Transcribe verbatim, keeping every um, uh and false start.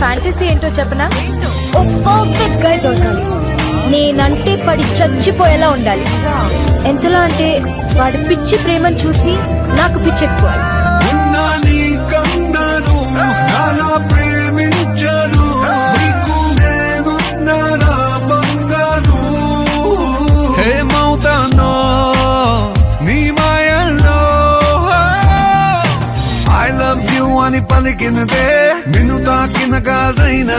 Fantasy ఏంటో చెప్పనా? ఓ perfect గా దొరకాలి, నేనంటే పడి చచ్చిపోయేలా ఉండాలి. ఎంతలా అంటే వాడి పిచ్చి ప్రేమను చూసి నాకు పిచ్చెక్కువాలి. పలికినదే నిన్ను తాకిన గాజైన